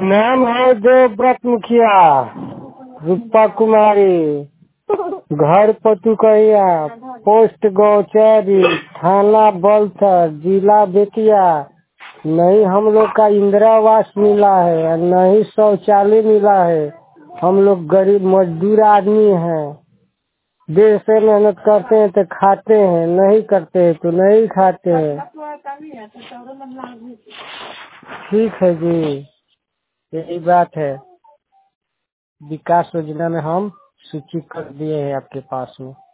नाम है देवव्रत मुखिया, रूपा कुमारी, घर पतुकैया, पोस्ट गौचरी, थाना बलथर, जिला बेतिया। नहीं हम लोग का इंदिरा आवास मिला है और नहीं शौचालय मिला है। हम लोग गरीब मजदूर आदमी हैं। देर से मेहनत करते हैं तो खाते हैं, नहीं करते हैं तो नहीं खाते हैं। ठीक है जी, यही बात है। विकास योजना में हम सूची कर दिए हैं आपके पास में।